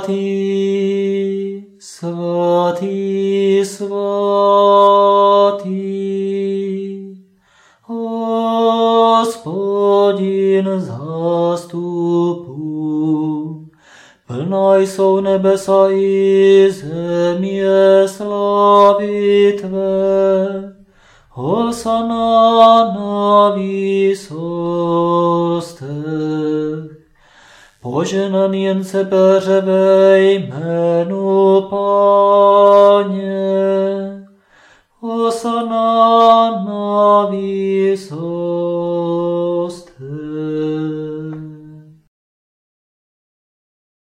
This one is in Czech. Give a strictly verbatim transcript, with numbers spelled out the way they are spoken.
svatý, svatý, Hospodin zástupů. Plná jsou nebesa i země slávy tvé. Hosana na výsostech. Poženaný jen se peře ve jménu Páně. Hosana na výsostech.